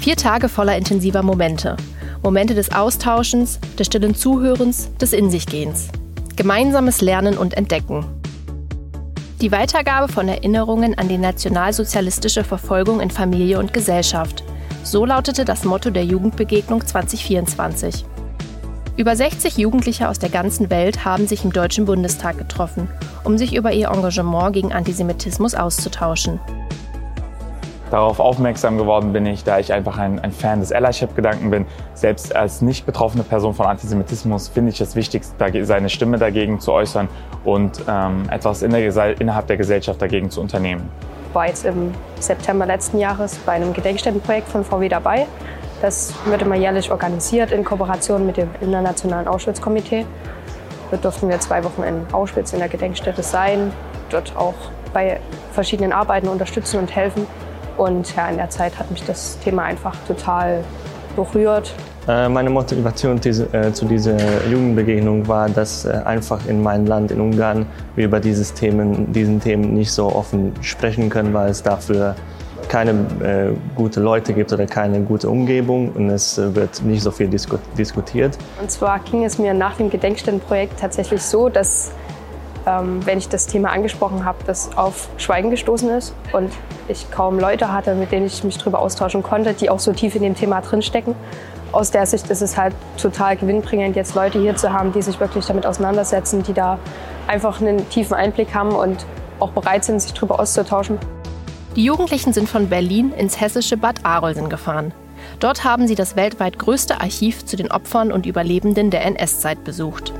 4 Tage voller intensiver Momente. Momente des Austauschens, des stillen Zuhörens, des In-sich-Gehens. Gemeinsames Lernen und Entdecken. Die Weitergabe von Erinnerungen an die nationalsozialistische Verfolgung in Familie und Gesellschaft. So lautete das Motto der Jugendbegegnung 2024. Über 60 Jugendliche aus der ganzen Welt haben sich im Deutschen Bundestag getroffen, um sich über ihr Engagement gegen Antisemitismus auszutauschen. Darauf aufmerksam geworden bin ich, da ich einfach ein Fan des Allyship-Gedanken bin. Selbst als nicht betroffene Person von Antisemitismus finde ich es wichtig, seine Stimme dagegen zu äußern und etwas innerhalb der Gesellschaft dagegen zu unternehmen. Ich war jetzt im September letzten Jahres bei einem Gedenkstättenprojekt von VW dabei. Das wird immer jährlich organisiert in Kooperation mit dem Internationalen Auschwitz-Komitee. Dort durften wir 2 Wochen in Auschwitz in der Gedenkstätte sein, dort auch bei verschiedenen Arbeiten unterstützen und helfen. Und ja, in der Zeit hat mich das Thema einfach total berührt. Meine Motivation zu dieser Jugendbegegnung war, dass einfach in meinem Land, in Ungarn, wir über diesen Themen nicht so offen sprechen können, weil es dafür keine gute Leute gibt oder keine gute Umgebung und es wird nicht so viel diskutiert. Und zwar ging es mir nach dem Gedenkstättenprojekt tatsächlich so, dass wenn ich das Thema angesprochen habe, das auf Schweigen gestoßen ist und ich kaum Leute hatte, mit denen ich mich darüber austauschen konnte, die auch so tief in dem Thema drinstecken. Aus der Sicht ist es halt total gewinnbringend, jetzt Leute hier zu haben, die sich wirklich damit auseinandersetzen, die da einfach einen tiefen Einblick haben und auch bereit sind, sich darüber auszutauschen. Die Jugendlichen sind von Berlin ins hessische Bad Arolsen gefahren. Dort haben sie das weltweit größte Archiv zu den Opfern und Überlebenden der NS-Zeit besucht.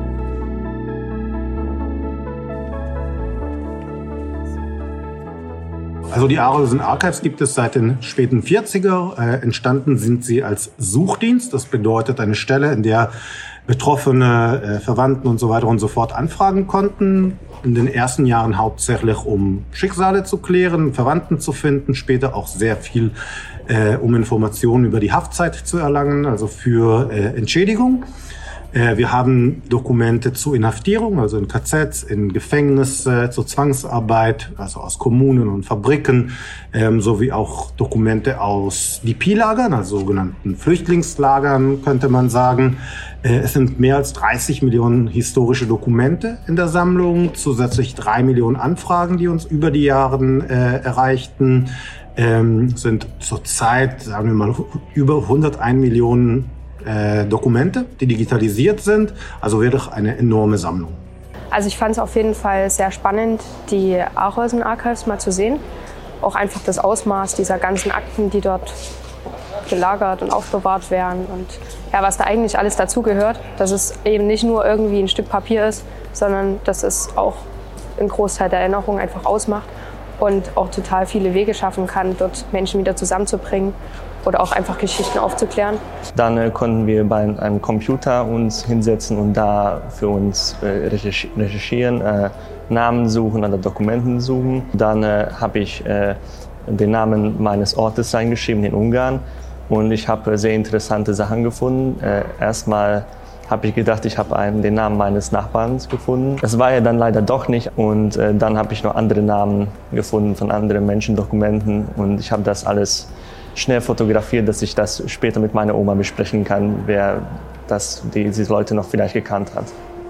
Also die Arolsen Archives gibt es seit den späten 40er. Entstanden sind sie als Suchdienst. Das bedeutet eine Stelle, in der Betroffene, Verwandten und so weiter und so fort anfragen konnten. In den ersten Jahren hauptsächlich, um Schicksale zu klären, Verwandten zu finden, später auch sehr viel, um Informationen über die Haftzeit zu erlangen, also für Entschädigung. Wir haben Dokumente zu Inhaftierung, also in KZs, in Gefängnisse, zur Zwangsarbeit, also aus Kommunen und Fabriken, sowie auch Dokumente aus DP-Lagern, also sogenannten Flüchtlingslagern, könnte man sagen. Es sind mehr als 30 Millionen historische Dokumente in der Sammlung, zusätzlich 3 Millionen Anfragen, die uns über die Jahre erreichten, sind zurzeit, sagen wir mal, über 101 Millionen Dokumente, die digitalisiert sind, also wirklich eine enorme Sammlung. Also ich fand es auf jeden Fall sehr spannend, die Arolsen Archives mal zu sehen. Auch einfach das Ausmaß dieser ganzen Akten, die dort gelagert und aufbewahrt werden und ja, was da eigentlich alles dazugehört, dass es eben nicht nur irgendwie ein Stück Papier ist, sondern dass es auch einen Großteil der Erinnerung einfach ausmacht und auch total viele Wege schaffen kann, dort Menschen wieder zusammenzubringen oder auch einfach Geschichten aufzuklären. Dann konnten wir bei einem Computer uns hinsetzen und da für uns recherchieren, Namen suchen oder Dokumenten suchen. Dann habe ich den Namen meines Ortes reingeschrieben in Ungarn und ich habe sehr interessante Sachen gefunden. Erstmal habe ich gedacht, ich habe den Namen meines Nachbarn gefunden. Das war ja dann leider doch nicht. Und dann habe ich noch andere Namen gefunden von anderen Menschen, Dokumenten. Und ich habe das alles schnell fotografiert, dass ich das später mit meiner Oma besprechen kann, wer diese Leute noch vielleicht gekannt hat.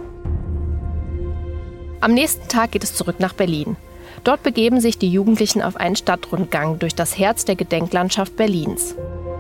Am nächsten Tag geht es zurück nach Berlin. Dort begeben sich die Jugendlichen auf einen Stadtrundgang durch das Herz der Gedenklandschaft Berlins.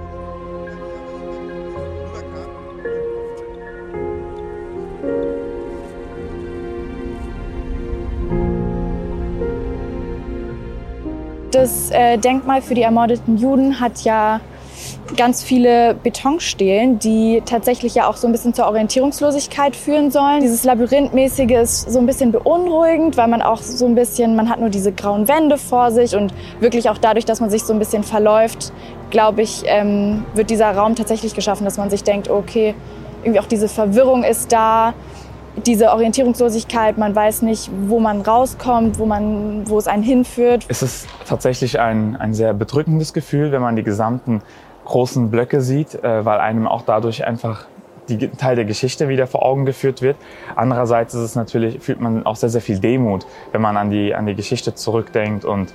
Das Denkmal für die ermordeten Juden hat ja ganz viele Betonstelen, die tatsächlich ja auch so ein bisschen zur Orientierungslosigkeit führen sollen. Dieses Labyrinthmäßige ist so ein bisschen beunruhigend, weil man auch so ein bisschen, man hat nur diese grauen Wände vor sich und wirklich auch dadurch, dass man sich so ein bisschen verläuft, glaube ich, wird dieser Raum tatsächlich geschaffen, dass man sich denkt, okay, irgendwie auch diese Verwirrung ist da. Diese Orientierungslosigkeit, man weiß nicht, wo man rauskommt, wo es einen hinführt. Es ist tatsächlich ein sehr bedrückendes Gefühl, wenn man die gesamten großen Blöcke sieht, weil einem auch dadurch einfach Teil der Geschichte wieder vor Augen geführt wird. Andererseits fühlt man auch sehr, sehr viel Demut, wenn man an die Geschichte zurückdenkt und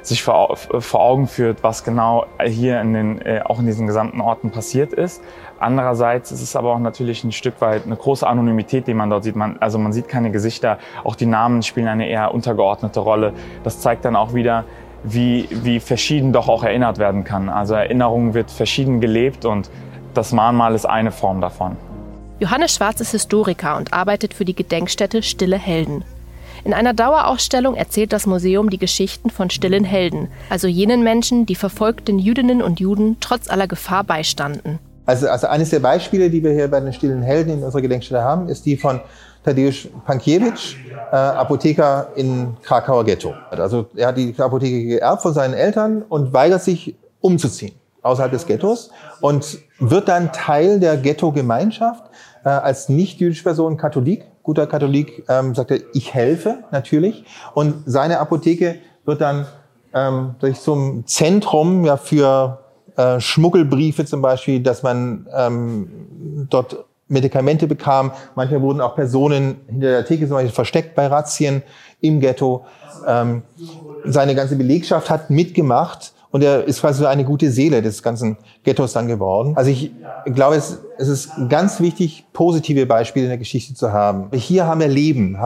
sich vor Augen führt, was genau hier auch in diesen gesamten Orten passiert ist. Andererseits ist es aber auch natürlich ein Stück weit eine große Anonymität, die man dort sieht. Man sieht keine Gesichter, auch die Namen spielen eine eher untergeordnete Rolle. Das zeigt dann auch wieder, wie verschieden doch auch erinnert werden kann. Also Erinnerung wird verschieden gelebt und das Mahnmal ist eine Form davon. Johannes Schwarz ist Historiker und arbeitet für die Gedenkstätte Stille Helden. In einer Dauerausstellung erzählt das Museum die Geschichten von stillen Helden, also jenen Menschen, die verfolgten Jüdinnen und Juden trotz aller Gefahr beistanden. Also eines der Beispiele, die wir hier bei den stillen Helden in unserer Gedenkstätte haben, ist die von Tadeusz Pankiewicz, Apotheker in Krakauer Ghetto. Also er hat die Apotheke geerbt von seinen Eltern und weigert sich umzuziehen außerhalb des Ghettos und wird dann Teil der Ghetto-Gemeinschaft als nicht-jüdische Person, Katholik. Guter Katholik, sagt er, ich helfe natürlich. Und seine Apotheke wird dann durch so ein Zentrum für Schmuggelbriefe zum Beispiel, dass man dort Medikamente bekam. Manchmal wurden auch Personen hinter der Theke zum Beispiel versteckt bei Razzien im Ghetto. Seine ganze Belegschaft hat mitgemacht und er ist quasi so eine gute Seele des ganzen Ghettos dann geworden. Also ich glaube, es ist ganz wichtig, positive Beispiele in der Geschichte zu haben. Hier haben wir Leben,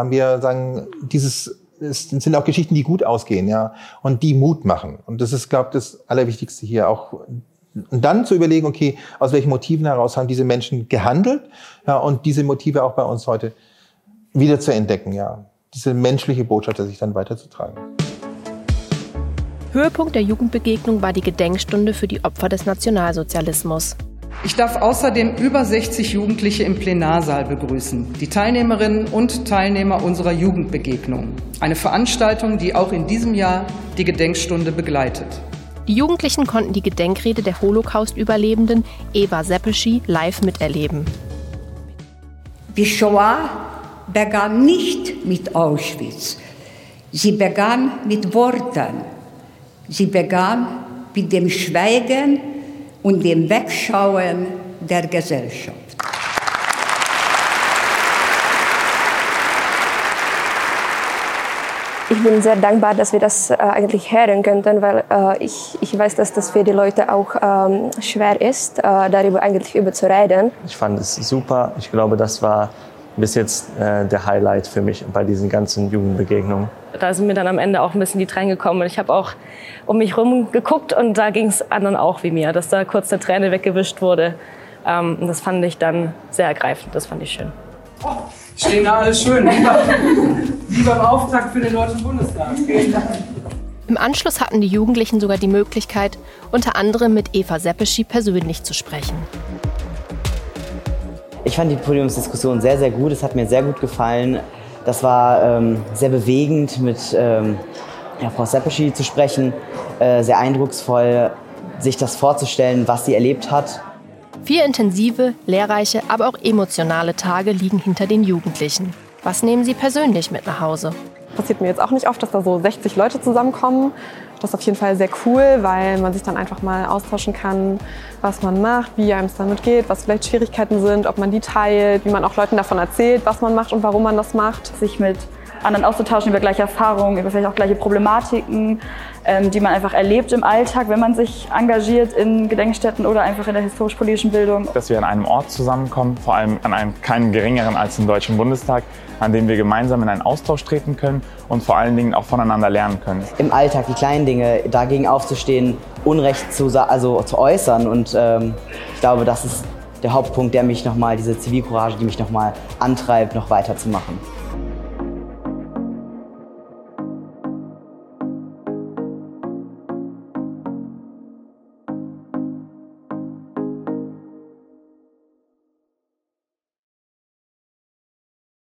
es sind auch Geschichten, die gut ausgehen, ja, und die Mut machen. Und das ist, glaube ich, das Allerwichtigste hier auch. Und dann zu überlegen, okay, aus welchen Motiven heraus haben diese Menschen gehandelt, ja, und diese Motive auch bei uns heute wieder zu entdecken, ja. Diese menschliche Botschaft, sich dann weiterzutragen. Höhepunkt der Jugendbegegnung war die Gedenkstunde für die Opfer des Nationalsozialismus. Ich darf außerdem über 60 Jugendliche im Plenarsaal begrüßen, die Teilnehmerinnen und Teilnehmer unserer Jugendbegegnung. Eine Veranstaltung, die auch in diesem Jahr die Gedenkstunde begleitet. Die Jugendlichen konnten die Gedenkrede der Holocaust-Überlebenden Eva Seppeschi live miterleben. Die Shoah begann nicht mit Auschwitz. Sie begann mit Worten. Sie begann mit dem Schweigen und dem Wegschauen der Gesellschaft. Ich bin sehr dankbar, dass wir das eigentlich hören könnten, weil ich weiß, dass das für die Leute auch schwer ist, darüber zu reden. Ich fand es super. Ich glaube, das war bis jetzt der Highlight für mich bei diesen ganzen Jugendbegegnungen. Da sind mir dann am Ende auch ein bisschen die Tränen gekommen. Und ich habe auch um mich herum geguckt und da ging es anderen auch wie mir, dass da kurz eine Träne weggewischt wurde. Und das fand ich dann sehr ergreifend, das fand ich schön. Oh, stehen da alles schön. Wie beim Auftakt für den Deutschen Bundestag. Vielen Dank. Im Anschluss hatten die Jugendlichen sogar die Möglichkeit, unter anderem mit Eva Seppeschi persönlich zu sprechen. Ich fand die Podiumsdiskussion sehr, sehr gut. Es hat mir sehr gut gefallen. Das war sehr bewegend, mit Frau Seppeschi zu sprechen. Sehr eindrucksvoll, sich das vorzustellen, was sie erlebt hat. 4 intensive, lehrreiche, aber auch emotionale Tage liegen hinter den Jugendlichen. Was nehmen sie persönlich mit nach Hause? Passiert mir jetzt auch nicht oft, dass da so 60 Leute zusammenkommen. Das ist auf jeden Fall sehr cool, weil man sich dann einfach mal austauschen kann, was man macht, wie einem es damit geht, was vielleicht Schwierigkeiten sind, ob man die teilt, wie man auch Leuten davon erzählt, was man macht und warum man das macht. Sich mit anderen auszutauschen über gleiche Erfahrungen, über vielleicht auch gleiche Problematiken, die man einfach erlebt im Alltag, wenn man sich engagiert in Gedenkstätten oder einfach in der historisch-politischen Bildung. Dass wir an einem Ort zusammenkommen, vor allem an einem keinen geringeren als den Deutschen Bundestag, an dem wir gemeinsam in einen Austausch treten können und vor allen Dingen auch voneinander lernen können. Im Alltag, die kleinen Dinge, dagegen aufzustehen, Unrecht zu äußern. Und ich glaube, das ist der Hauptpunkt, der mich nochmal, diese Zivilcourage, die mich nochmal antreibt, noch weiterzumachen.